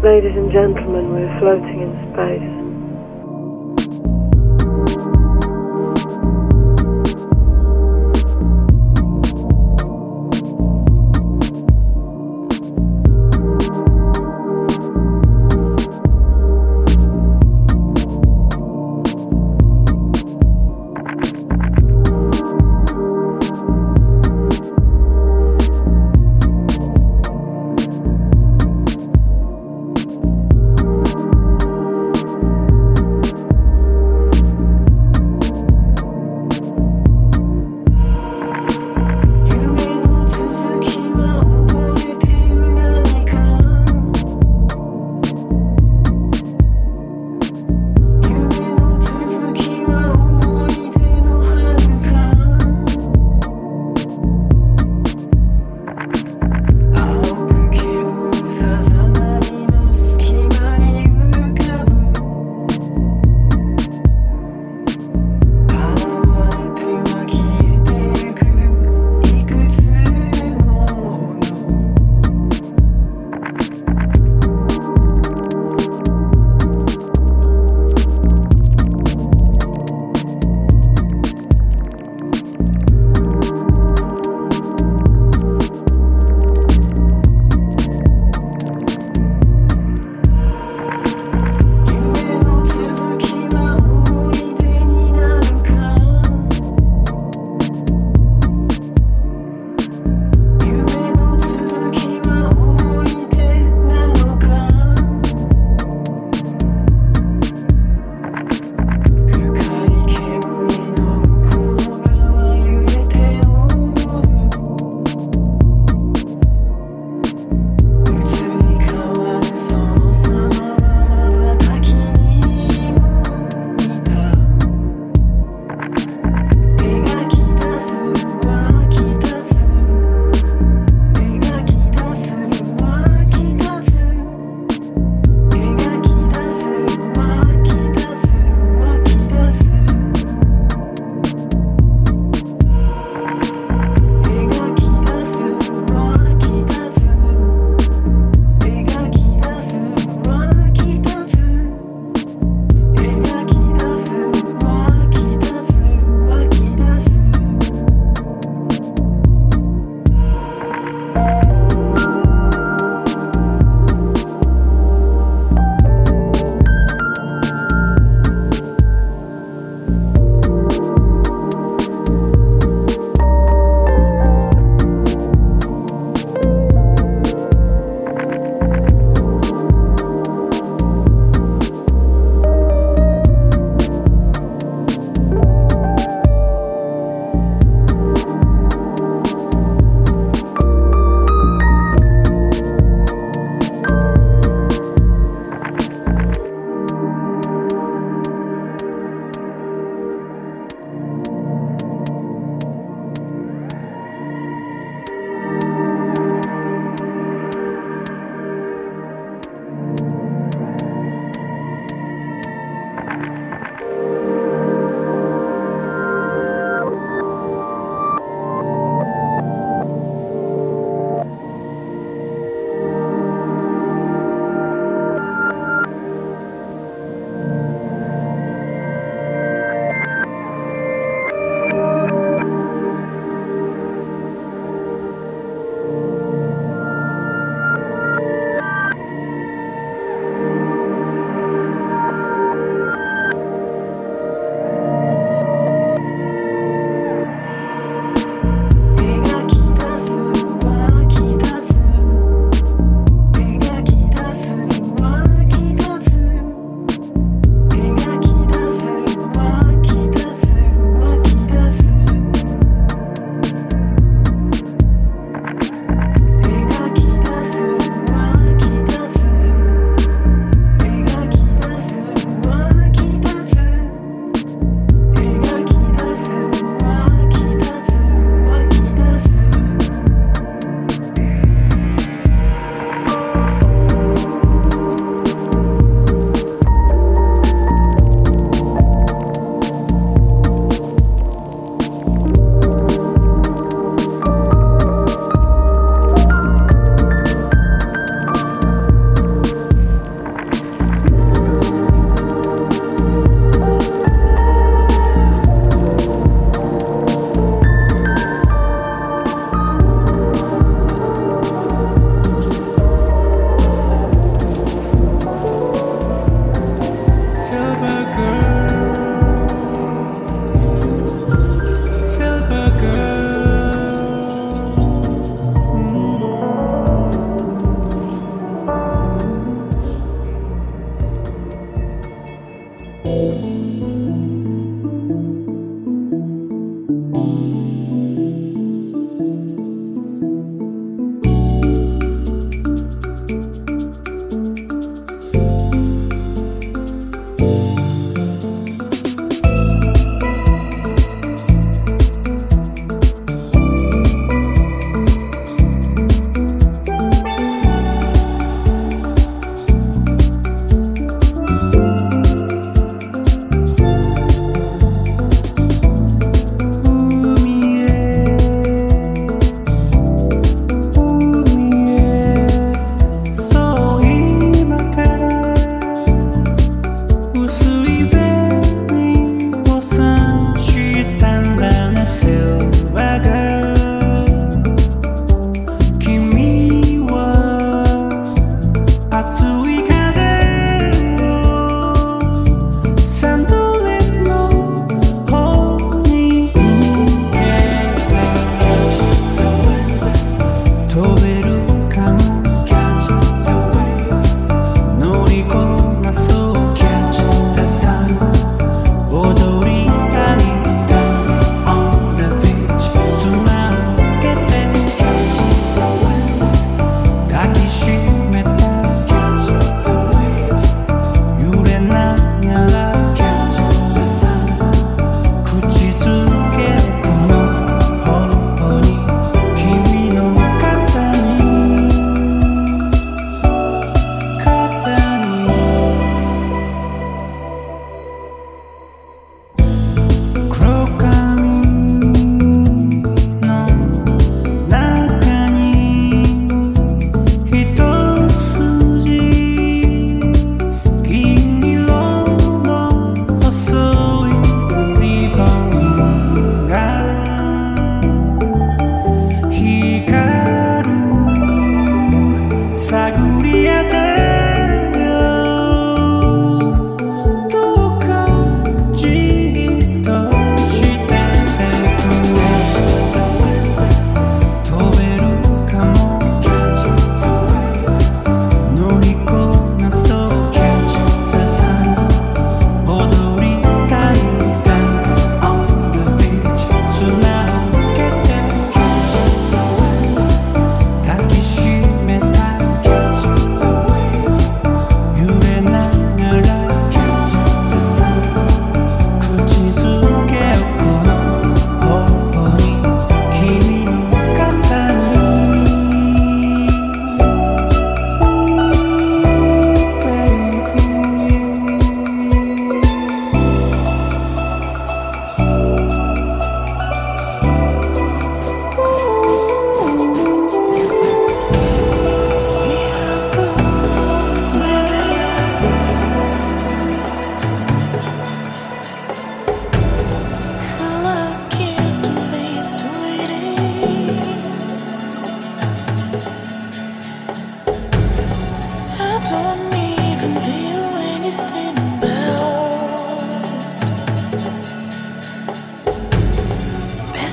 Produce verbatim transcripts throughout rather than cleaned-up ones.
Ladies and gentlemen, we're floating in space.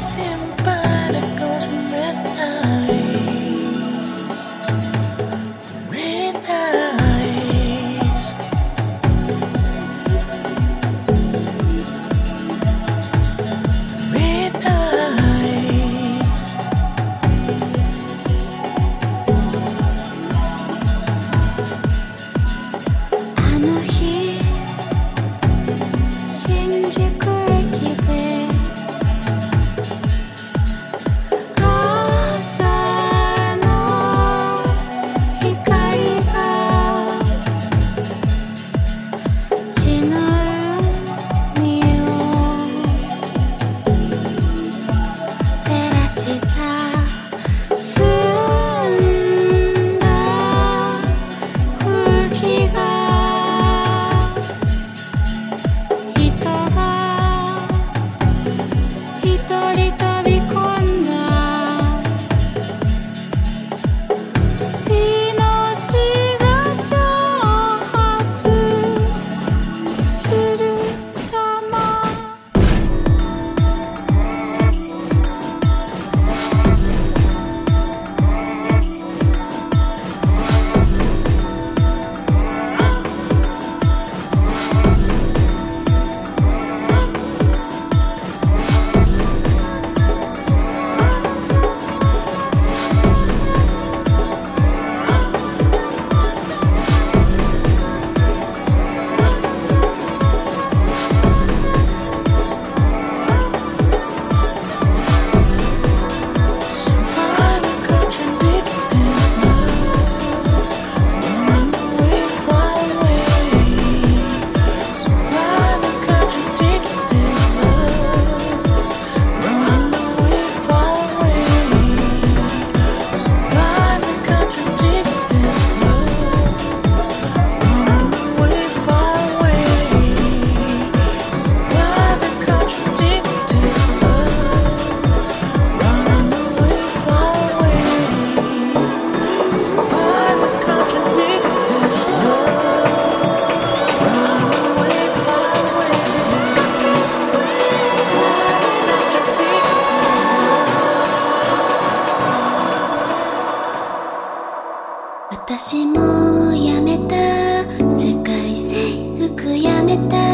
私もやめた、世界征服やめた。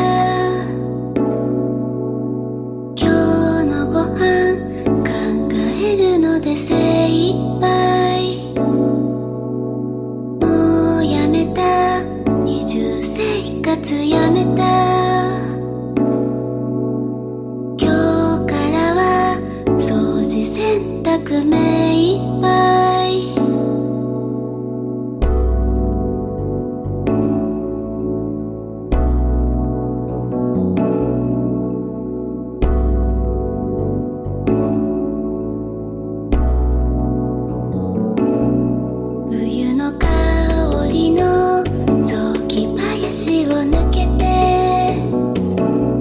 今日のご飯考えるので精一杯。もうやめた、二重生活やめた。今日からは掃除洗濯目いっぱい。冬の香りの雑木林を抜けて、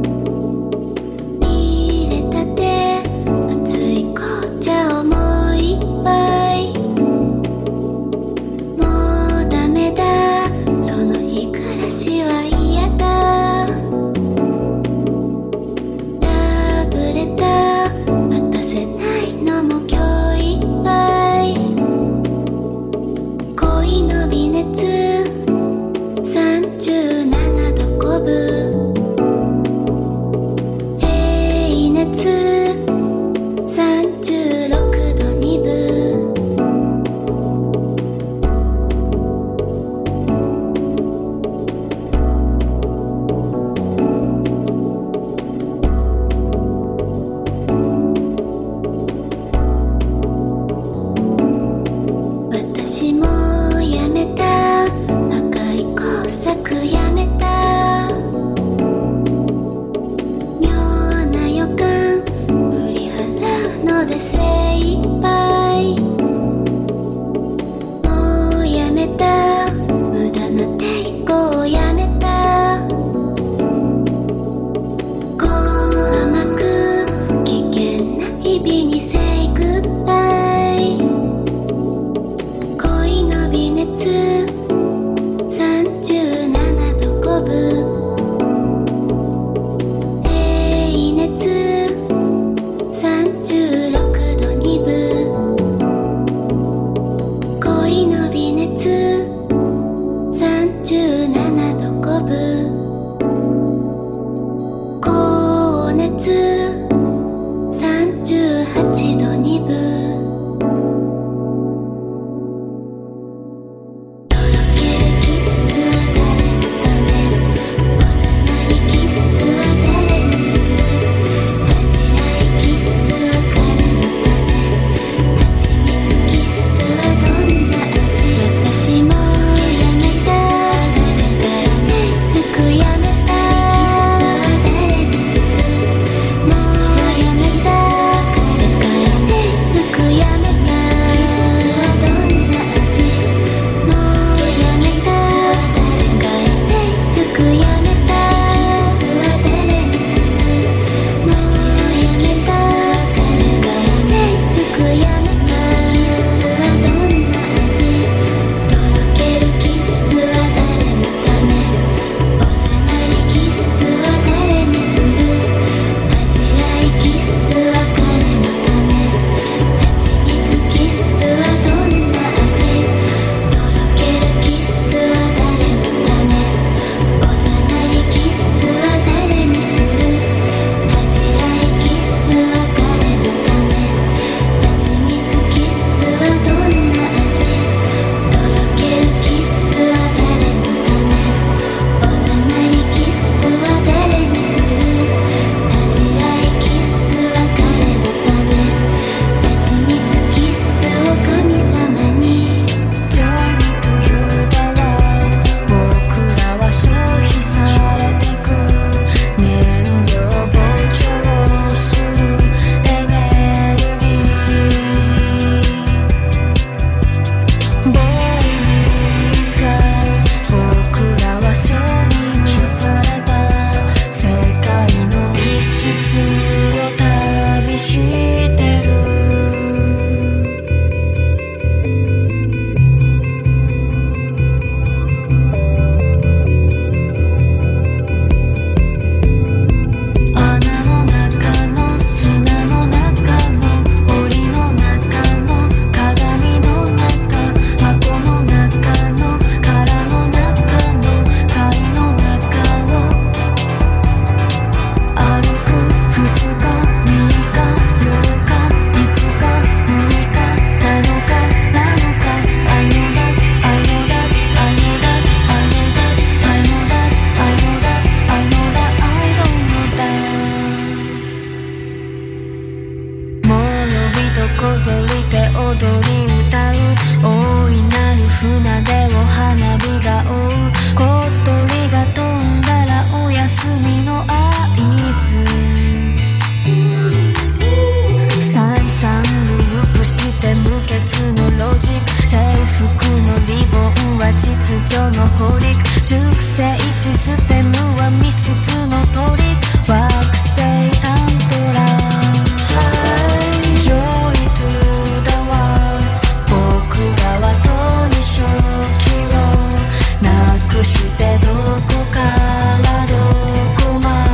入れたて熱い紅茶をもう一一度二分とろけるキスは誰のため幼いキスは誰にする恥じらいキスは彼のため蜂蜜キスはどんな味私もやめた世界征服やめたキスは誰にするもうやめた世界征服やめたキスはどんな味もうやめた世界征服やめたキスは誰にするもうやめた世界征服やめたキスはどんな味とろけるキスは誰のため幼いキスは誰にする恥じらいキスは彼のため蜂蜜キスはどんな味とろけるキスは誰のため幼いキスは誰にする恥じらいキスは彼のため蜂蜜キスはどんな味とろけるキスは誰のため幼いキスは誰にする恥じらいキスは彼のため蜂蜜キスを神様に Join me to the world 僕らは消費されてく燃料膨張するエネルギーボーイに使う僕らは承認された世界の一室を旅してる穴の中の砂の中の檻の中の鏡の中箱の中の殻の中の貝の中を歩くふつかみっかようかいつかむいかなのかなのか I know that I know that I know that I know that I know that I know that I know that I don't know that 諸人こぞりて踊り歌う大いなる船出を花火が追う小鳥が飛んだらお休みの合図再三ループして無欠のロジック制服のリボンは秩序のホリック粛清システムは密室のトリック惑星タントラJoy to the world 僕らはとに正気をなくしてどこからどこま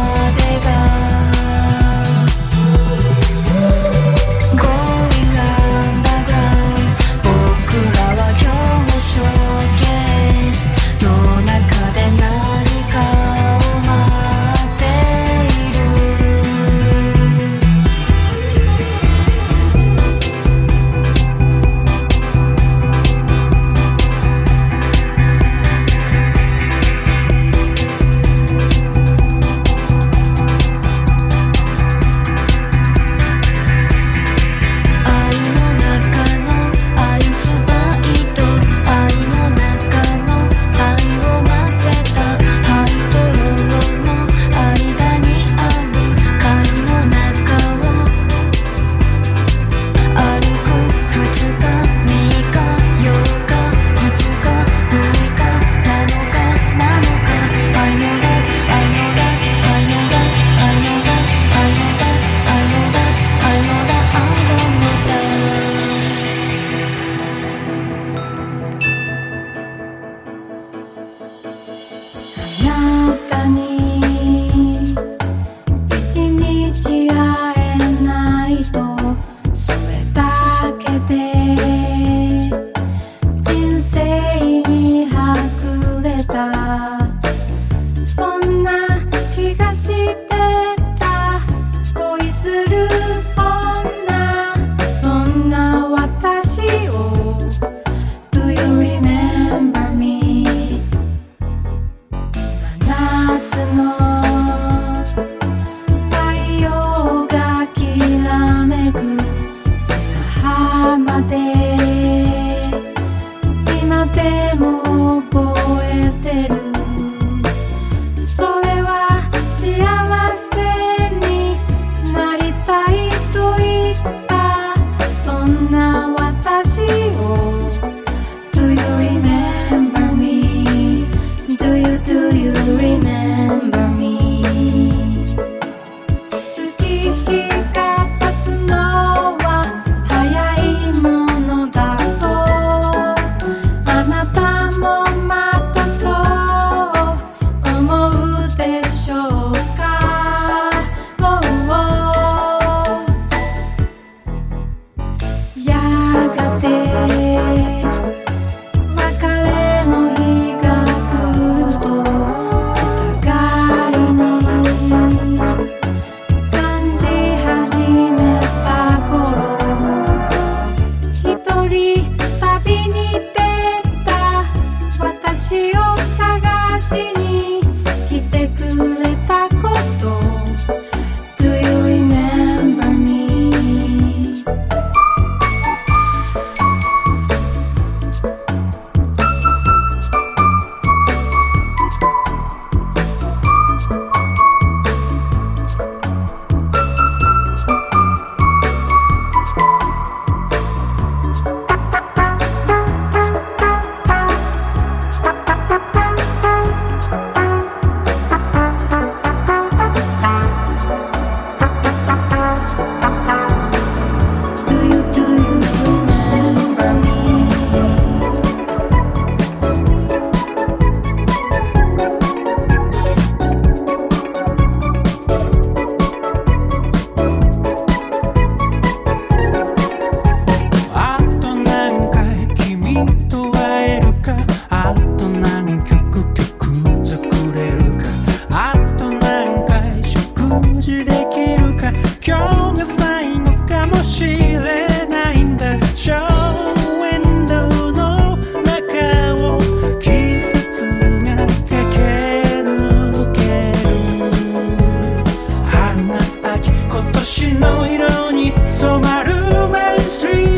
染まるメインストリー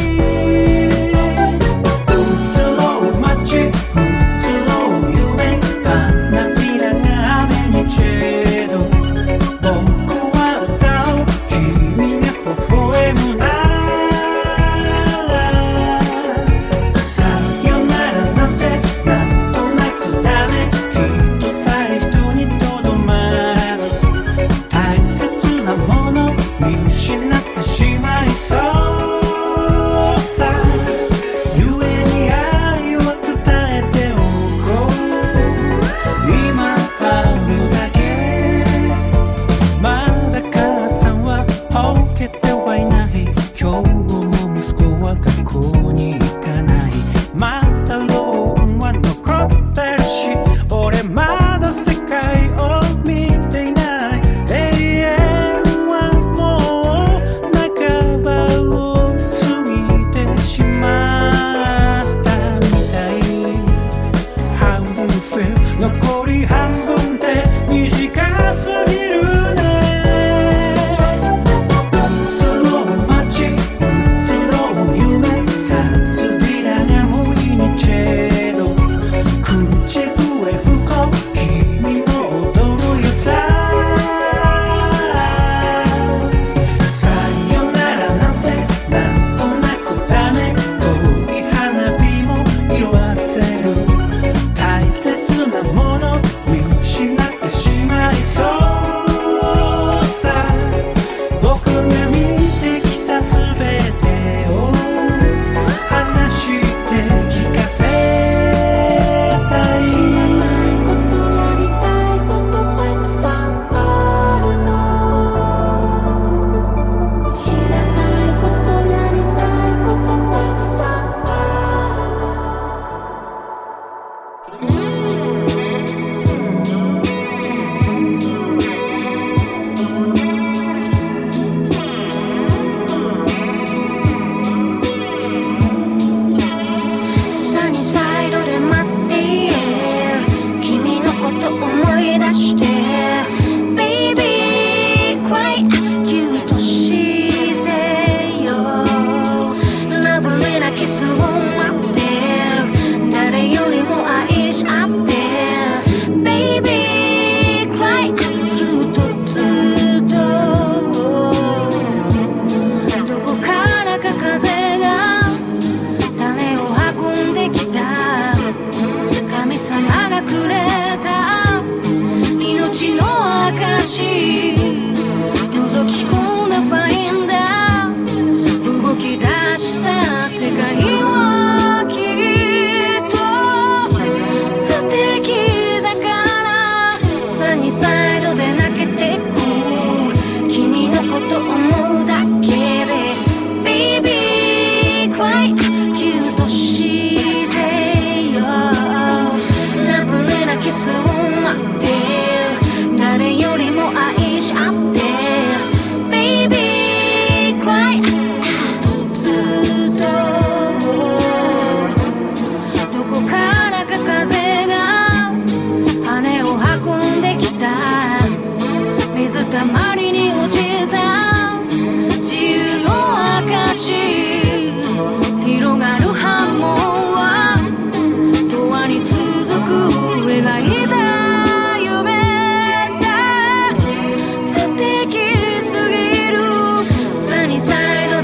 ト、移ろう街、移ろう夢、花びらが雨にチェード、僕は歌う、君が微笑むなら、さよならなんてなんとなくだね、人さえ人にとどまる、大切なもの見失ってしまいそうさ、ゆえに愛を伝えておこう、今あるだけ、まだ母さんはほけてはいない、今日も息子は学校に行かない、まだローンは残ってるし、俺まだ世界を見ていない、永遠はもう半ばを過ぎてしまったみたい。 How do you feel? 残り半分で短すぎるね、移ろう街、移ろう夢、さつびらが無意にチェード、口笛吹こう、君も踊るよさ、さよならなんてなんとなくだね、遠い花火も色あせる、大切なもの見失ってしまいそうさ、僕が見てきたすべてを話して聞かせたい。 やりたいことたくさんあるの、知らないことやりたいことたくさんあるの。サニーサイドで待っている、君のこと思い出して Baby cry キュートしてよ、ラブリーなキスを待ってる、誰よりも愛し合ってる Baby cry ずっとずっと、どこからか風が種を運んできた、神様がくれた命の証、覗き込んだファインダー、動き出した世界はきっと素敵だから、サニーサイドで泣けてく、君のこと思うだけで Baby cry キュートしてよ、ラブリーなキスを待ってる、誰よりも愛し合ってる Baby cry ずっとずっと、どこからか風が羽を運んできた、水たまりに落ちた自由の証、広がる波紋は永遠に続く、描いた夢さ、素敵すぎる、サニーサイド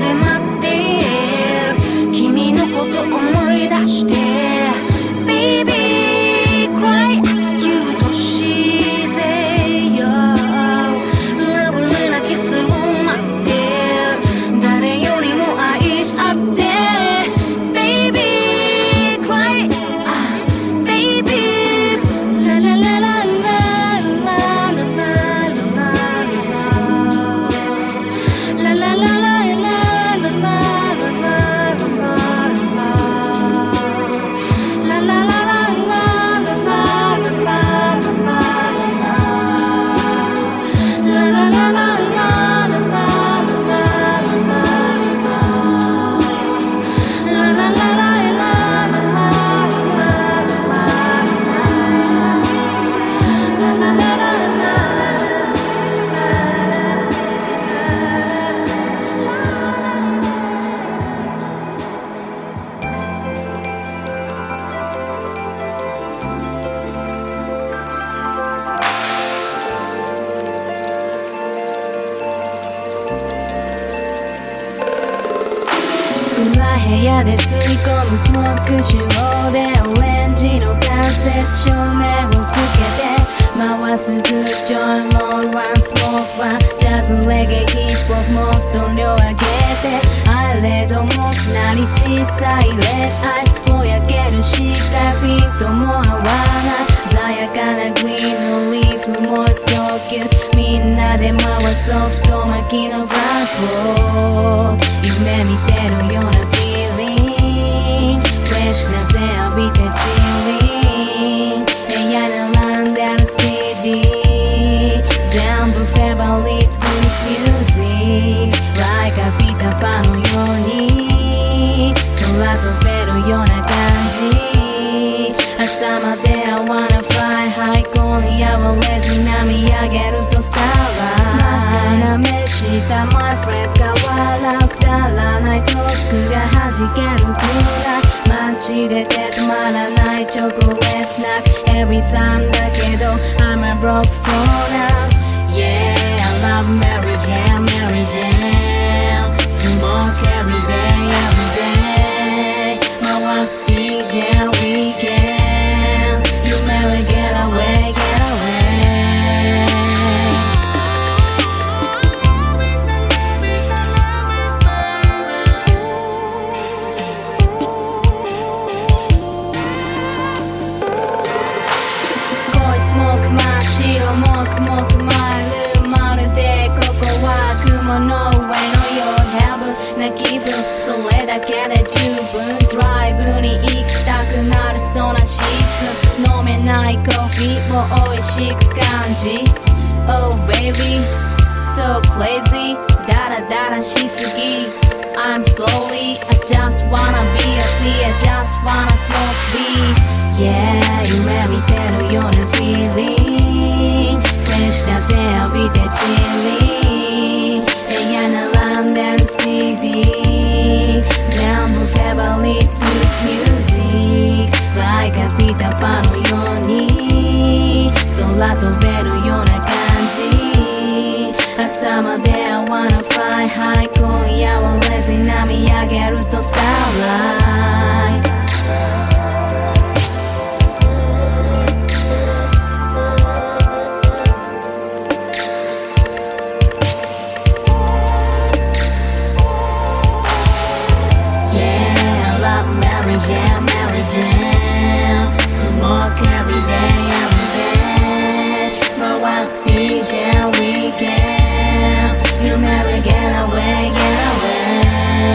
暗い部屋で吸い込むスモーク手法でオレンジの間接照明をつけて回すグッジョイロールワンスモークワンジャズレゲエヒップホップもっと量上げてあれどもなり小さいレッドアイスぼやけるしたビートも合わない鮮やかなグリーンのリーフもそうキューみんなで回そう太巻きのブラックを夢見てるようなフィーリングフレッシュな風浴びてチリン部屋並んでる シーディー 全部フェバリットミュージック Like a ピーターパンのように空飛べるような感じ朝まで I wanna fly high 今夜はレズに波上げるとスターライ真っ赤な目した My friends が笑うくだらないトークが弾けるくらい街でて止まらないチョコレートスナック Every time だけど I'm a broke for now Yeah I love Mary Jane Mary Jane Smoke every day every day 回す ディージェー weekend You may get away get away濃いスモーク真っ白もくもく回るまるでここは雲の上のYour heavenな気分それだけで十分ドライブに行きたくなるそんなシーツ飲めないコーヒーも美味しく感じ Oh baby so crazy ダラダラしすぎ I'm slowly I just wanna be a flea I just wanna smoke weed Yeah 夢見てるような feeling フレッシュな風浴びてチリン部屋並んでる シーディー 全部フェバリットミュージック Like a ピーターパンのように空飛べるような感じ朝まで I wanna fly high 今夜はレズに波上げるとスターライトMary Jane, Mary Jane Smoke every day, every day But what's ディージェー weekend You never get away, get away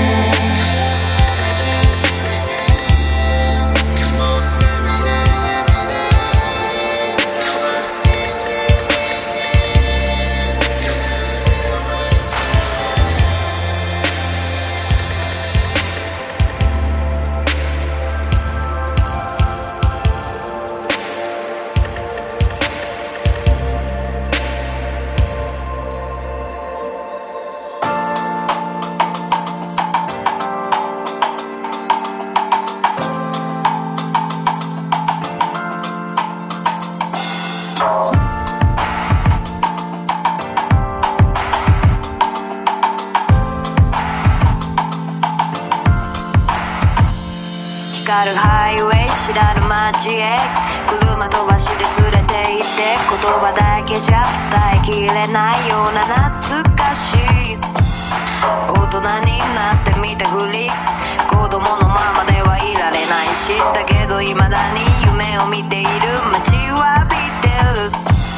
光るハイウェイ知らぬ街へ車飛ばして連れて行って言葉だけじゃ伝えきれないような懐かしい大人になってみたふり子供のままではいられないしだけど未だに夢を見ている待ちわびてる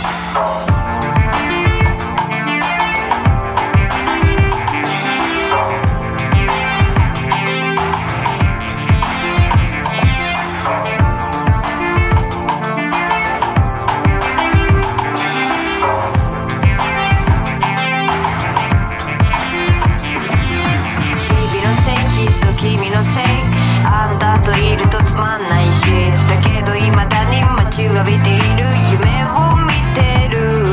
君のせいあんたといるとつまんないしだけど未だに待ちわびている夢を見てる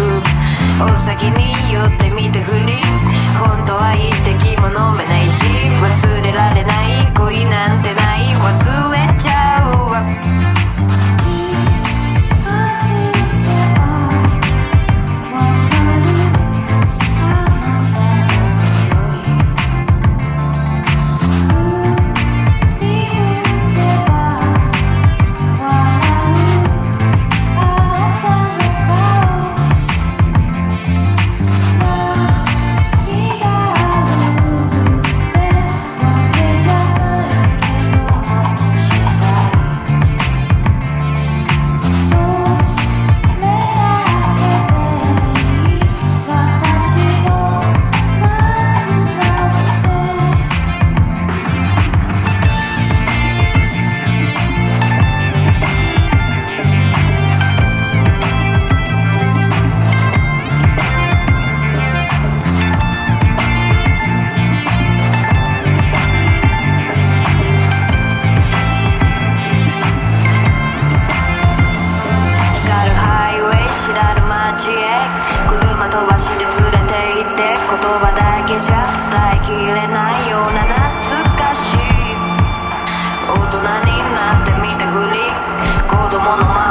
れないような懐かしい大人になってみてふり子供の前